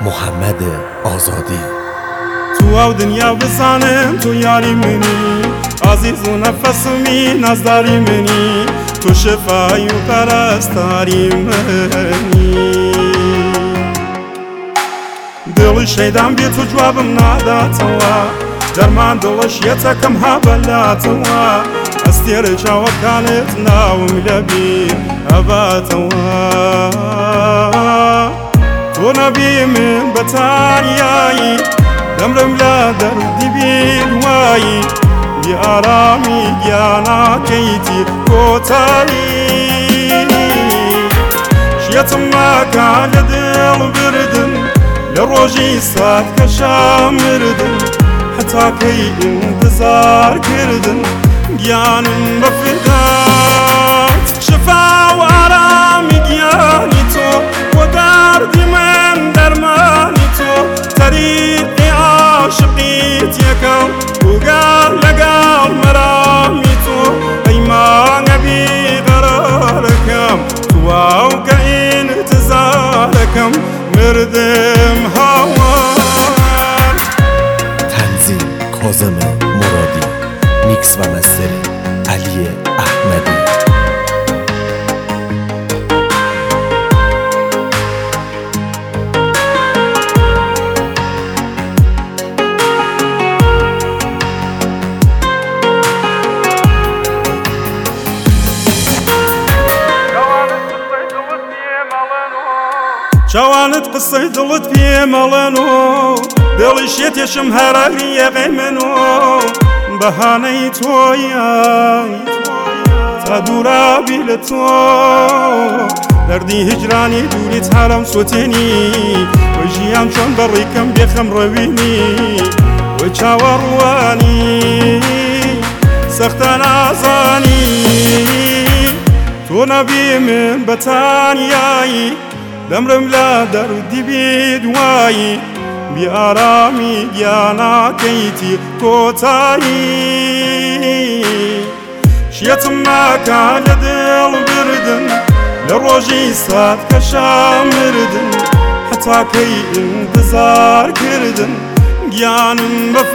محمد آزادی. تو او دنیا بزانم تو یاری منی، عزیز و نفسمی نزداری منی، تو شفای و پرستاری منی. دڵی شەیدان بێت و جوابم ناداتەوە، دەرمان دڵش یەتەکەم هەبەلاتەوە، ئەستێرە چاوەکانت ناوم لەبیر هەباتەوە. تۆ نەبی من بە تانیایی، دەمرم لە دەردی بیروایی، بیئارامی گیاناکەیتی کۆتایی. شێتم ماکە لە دڵ بردن، لە ڕۆژی سات کەشام مردن، حتاکەی ئینتزار کردن گیانم بە فدات. شفا و ئارامی گیانی تۆ، وە دەردی من دەرمانی تۆ، تەریقی عاشقیت یەکەم وگەر لەگەڵ مەرامی تۆ. ئەی مانگە بیقەرارەکەم، تواو کە ئینتزارەکەم مردم هاوار. تنظیم کاظم مرادی، میکس و مستری علی احمدی. جوانت قصەی دڵت پێمەڵێنۆ، دڵی شێتێشم هەرەگریەقەی منۆ، بەهانەی تۆیە تا دوورابی لە تۆ. دەردی هجرانی دووریت هەرەم سوتێنی، وەی ژیان چۆن بەڕێکەم بێخەم ڕەوینی، وەی چاوەڕوانی سەختە نازانی. تۆ نەبی من بە تانیایی، دەمرم لە دەردی بیدوایی، بیئارامی گیاناکەیتی کۆتایی. شێتم ماکە لە دڵ بردن، لە ڕۆژی سات کەشام مردن، حتاکەی ئینتزار کردن گیانم بە